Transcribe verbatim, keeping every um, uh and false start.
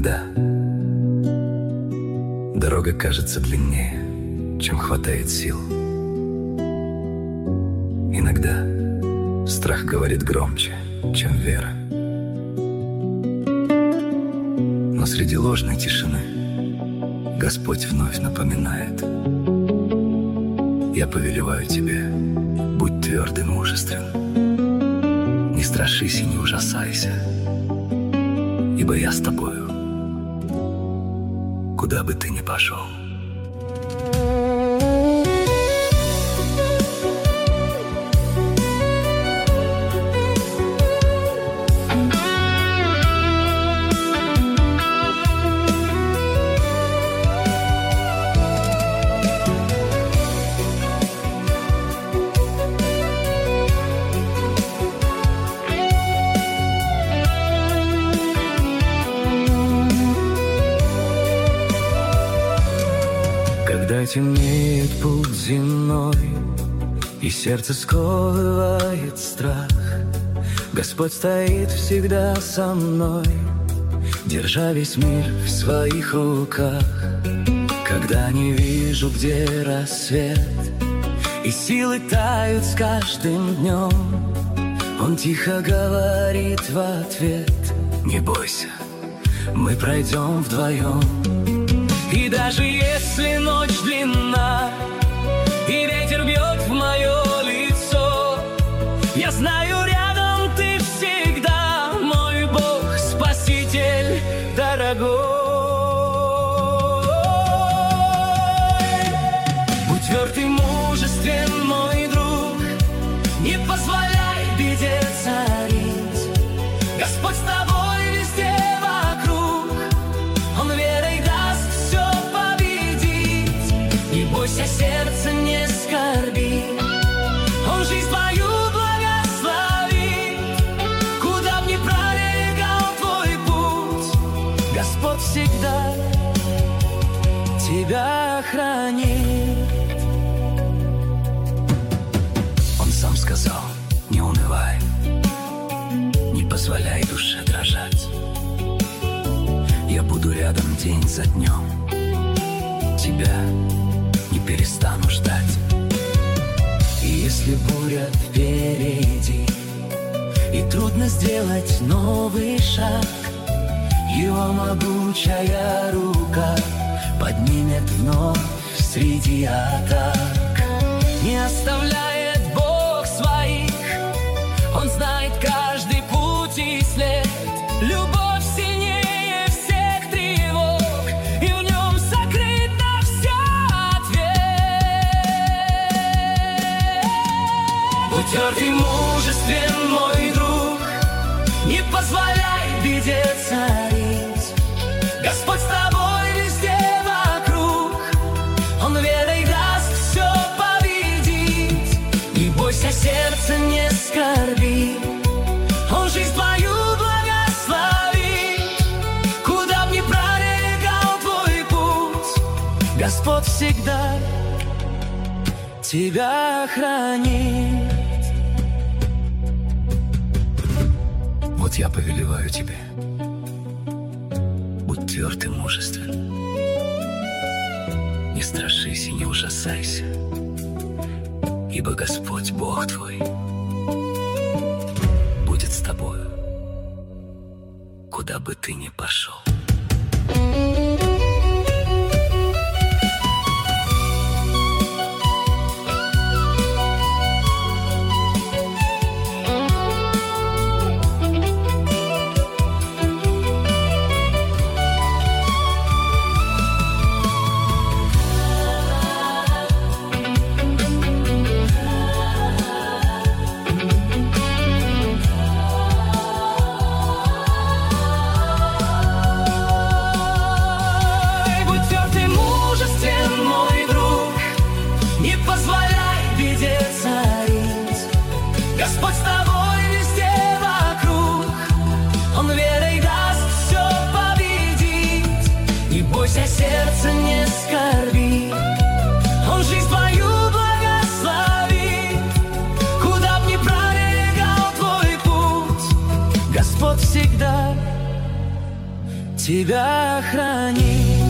Иногда дорога кажется длиннее, чем хватает сил. Иногда страх говорит громче, чем вера. Но среди ложной тишины Господь вновь напоминает: я повелеваю тебе, будь тверд и мужествен. Не страшись и не ужасайся, ибо я с тобою, куда бы ты ни пошел. Когда темнеет путь земной, и сердце сковывает страх, Господь стоит всегда со мной, держа весь мир в своих руках. Когда не вижу, где рассвет, и силы тают с каждым днем, Он тихо говорит в ответ: не бойся, мы пройдем вдвоем. И даже если ночь длинна, и ветер бьет в мое лицо, я знаю, рядом ты всегда, мой Бог, Спаситель дорогой. Будь тверд и мужествен, мой друг, не позволяй беде царить. Господь с тобой везде вокруг, Он верой даст все победить. Не бойся, сердце не скорби, Он жизнь твою благословит. Куда б ни пролегал твой путь, Господь всегда тебя хранит. Он сам сказал: не унывай, не позволяй душе дрожать. Я буду рядом день за днем, тебя не перестану ждать. И если буря впереди, и трудно сделать новый шаг, Его могучая рука поднимет вновь среди атак. Не оставляет Бог своих, Он знает каждый путь и след. Любовь сильнее всех тревог, и в Нем сокрыт на все ответ. Будь тверд и мужествен, мой друг, не позволяй беде царить. Господь с тобой везде вокруг, Он верой даст все победить. Не бойся, сердце не скорби, Он жизнь твою благословит. Куда б ни пролегал твой путь, Господь всегда тебя хранит. Вот я повелеваю тебе, будь тверд и мужествен. Не страшись и не ужасайся, ибо Господь Бог твой будет с тобою, куда бы ты ни пошел. Господь с тобой везде вокруг, Он верой даст все победить. Не бойся, сердце не скорби, Он жизнь твою благословит. Куда б ни пролегал твой путь, Господь всегда тебя хранит.